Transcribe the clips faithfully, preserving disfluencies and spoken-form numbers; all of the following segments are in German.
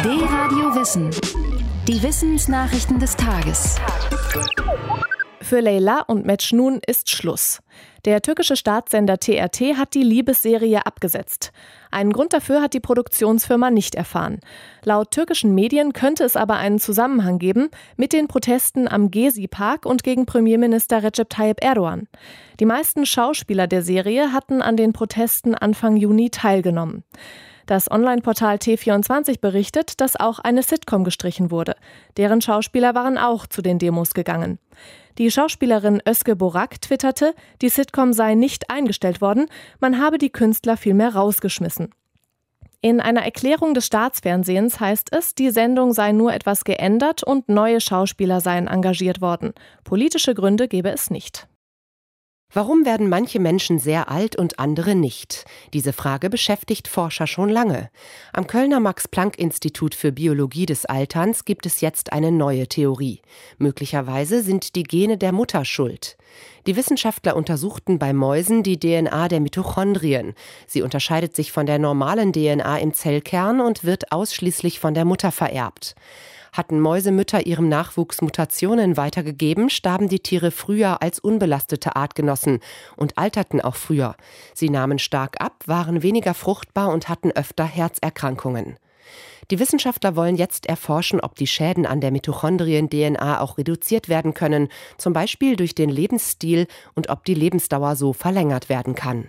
D-Radio Wissen. Die Wissensnachrichten des Tages. Für Leyla und Mecnun ist Schluss. Der türkische Staatssender T R T hat die Liebesserie abgesetzt. Einen Grund dafür hat die Produktionsfirma nicht erfahren. Laut türkischen Medien könnte es aber einen Zusammenhang geben mit den Protesten am Gezi-Park und gegen Premierminister Recep Tayyip Erdogan. Die meisten Schauspieler der Serie hatten an den Protesten Anfang Juni teilgenommen. Das Online-Portal T vierundzwanzig berichtet, dass auch eine Sitcom gestrichen wurde. Deren Schauspieler waren auch zu den Demos gegangen. Die Schauspielerin Özge Borak twitterte, die Sitcom sei nicht eingestellt worden, man habe die Künstler vielmehr rausgeschmissen. In einer Erklärung des Staatsfernsehens heißt es, die Sendung sei nur etwas geändert und neue Schauspieler seien engagiert worden. Politische Gründe gebe es nicht. Warum werden manche Menschen sehr alt und andere nicht? Diese Frage beschäftigt Forscher schon lange. Am Kölner Max-Planck-Institut für Biologie des Alterns gibt es jetzt eine neue Theorie. Möglicherweise sind die Gene der Mutter schuld. Die Wissenschaftler untersuchten bei Mäusen die D N A der Mitochondrien. Sie unterscheidet sich von der normalen D N A im Zellkern und wird ausschließlich von der Mutter vererbt. Hatten Mäusemütter ihrem Nachwuchs Mutationen weitergegeben, starben die Tiere früher als unbelastete Artgenossen und alterten auch früher. Sie nahmen stark ab, waren weniger fruchtbar und hatten öfter Herzerkrankungen. Die Wissenschaftler wollen jetzt erforschen, ob die Schäden an der Mitochondrien-D N A auch reduziert werden können, zum Beispiel durch den Lebensstil, und ob die Lebensdauer so verlängert werden kann.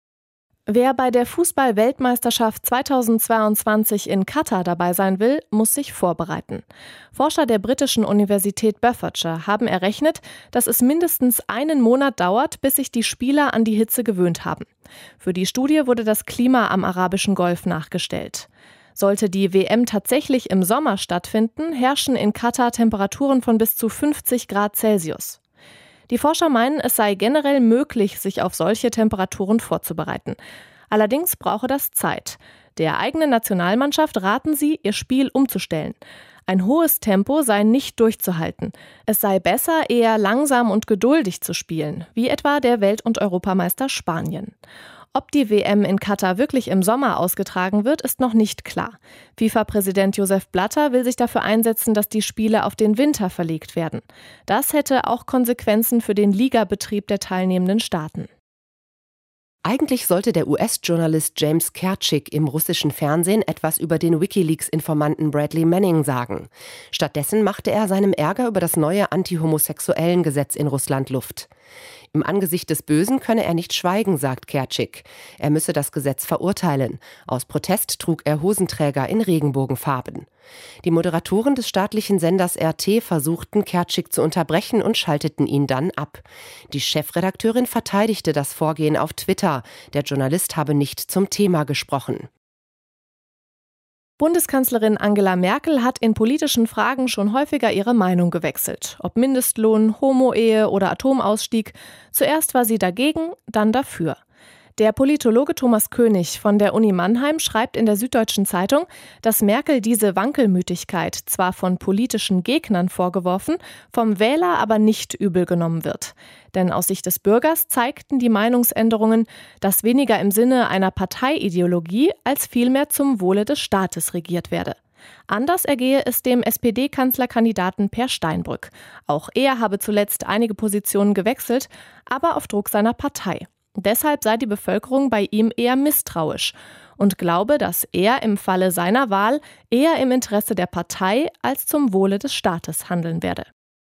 Wer bei der Fußball-Weltmeisterschaft zweitausendzweiundzwanzig in Katar dabei sein will, muss sich vorbereiten. Forscher der britischen Universität Bedfordshire haben errechnet, dass es mindestens einen Monat dauert, bis sich die Spieler an die Hitze gewöhnt haben. Für die Studie wurde das Klima am arabischen Golf nachgestellt. Sollte die W M tatsächlich im Sommer stattfinden, herrschen in Katar Temperaturen von bis zu fünfzig Grad Celsius. Die Forscher meinen, es sei generell möglich, sich auf solche Temperaturen vorzubereiten. Allerdings brauche das Zeit. Der eigenen Nationalmannschaft raten sie, ihr Spiel umzustellen. Ein hohes Tempo sei nicht durchzuhalten. Es sei besser, eher langsam und geduldig zu spielen, wie etwa der Welt- und Europameister Spanien. Ob die W M in Katar wirklich im Sommer ausgetragen wird, ist noch nicht klar. FIFA-Präsident Josef Blatter will sich dafür einsetzen, dass die Spiele auf den Winter verlegt werden. Das hätte auch Konsequenzen für den Ligabetrieb der teilnehmenden Staaten. Eigentlich sollte der U S-Journalist James Kerchik im russischen Fernsehen etwas über den WikiLeaks-Informanten Bradley Manning sagen. Stattdessen machte er seinem Ärger über das neue Anti-Homosexuellen-Gesetz in Russland Luft. Im Angesicht des Bösen könne er nicht schweigen, sagt Kerchik. Er müsse das Gesetz verurteilen. Aus Protest trug er Hosenträger in Regenbogenfarben. Die Moderatoren des staatlichen Senders R T versuchten, Kerchik zu unterbrechen und schalteten ihn dann ab. Die Chefredakteurin verteidigte das Vorgehen auf Twitter. Der Journalist habe nicht zum Thema gesprochen. Bundeskanzlerin Angela Merkel hat in politischen Fragen schon häufiger ihre Meinung gewechselt. Ob Mindestlohn, Homo-Ehe oder Atomausstieg. Zuerst war sie dagegen, dann dafür. Der Politologe Thomas König von der Uni Mannheim schreibt in der Süddeutschen Zeitung, dass Merkel diese Wankelmütigkeit zwar von politischen Gegnern vorgeworfen, vom Wähler aber nicht übel genommen wird. Denn aus Sicht des Bürgers zeigten die Meinungsänderungen, dass weniger im Sinne einer Parteiideologie als vielmehr zum Wohle des Staates regiert werde. Anders ergehe es dem S P D-Kanzlerkandidaten Per Steinbrück. Auch er habe zuletzt einige Positionen gewechselt, aber auf Druck seiner Partei. Deshalb sei die Bevölkerung bei ihm eher misstrauisch und glaube, dass er im Falle seiner Wahl eher im Interesse der Partei als zum Wohle des Staates handeln werde.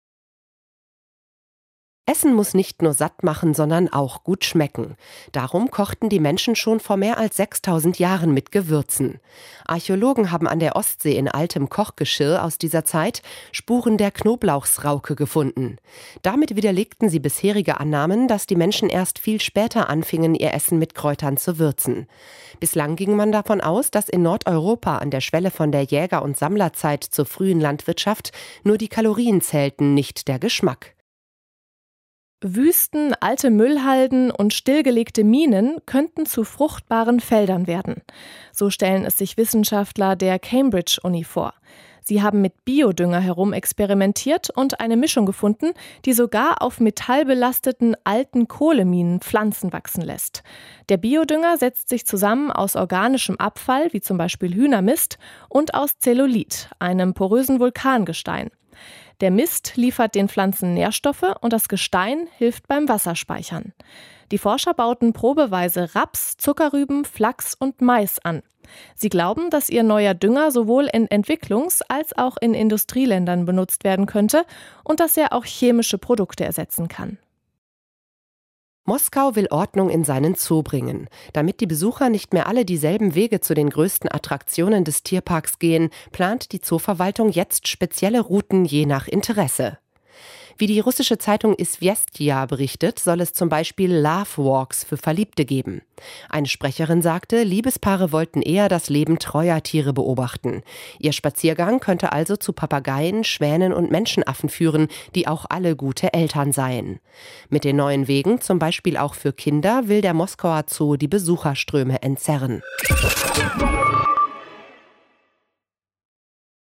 Essen muss nicht nur satt machen, sondern auch gut schmecken. Darum kochten die Menschen schon vor mehr als sechstausend Jahren mit Gewürzen. Archäologen haben an der Ostsee in altem Kochgeschirr aus dieser Zeit Spuren der Knoblauchsrauke gefunden. Damit widerlegten sie bisherige Annahmen, dass die Menschen erst viel später anfingen, ihr Essen mit Kräutern zu würzen. Bislang ging man davon aus, dass in Nordeuropa an der Schwelle von der Jäger- und Sammlerzeit zur frühen Landwirtschaft nur die Kalorien zählten, nicht der Geschmack. Wüsten, alte Müllhalden und stillgelegte Minen könnten zu fruchtbaren Feldern werden. So stellen es sich Wissenschaftler der Cambridge-Uni vor. Sie haben mit Biodünger herumexperimentiert und eine Mischung gefunden, die sogar auf metallbelasteten alten Kohleminen Pflanzen wachsen lässt. Der Biodünger setzt sich zusammen aus organischem Abfall, wie zum Beispiel Hühnermist, und aus Zellulit, einem porösen Vulkangestein. Der Mist liefert den Pflanzen Nährstoffe und das Gestein hilft beim Wasserspeichern. Die Forscher bauten probeweise Raps, Zuckerrüben, Flachs und Mais an. Sie glauben, dass ihr neuer Dünger sowohl in Entwicklungs- als auch in Industrieländern benutzt werden könnte und dass er auch chemische Produkte ersetzen kann. Moskau will Ordnung in seinen Zoo bringen. Damit die Besucher nicht mehr alle dieselben Wege zu den größten Attraktionen des Tierparks gehen, plant die Zooverwaltung jetzt spezielle Routen je nach Interesse. Wie die russische Zeitung Izvestia berichtet, soll es zum Beispiel Love Walks für Verliebte geben. Eine Sprecherin sagte, Liebespaare wollten eher das Leben treuer Tiere beobachten. Ihr Spaziergang könnte also zu Papageien, Schwänen und Menschenaffen führen, die auch alle gute Eltern seien. Mit den neuen Wegen, zum Beispiel auch für Kinder, will der Moskauer Zoo die Besucherströme entzerren.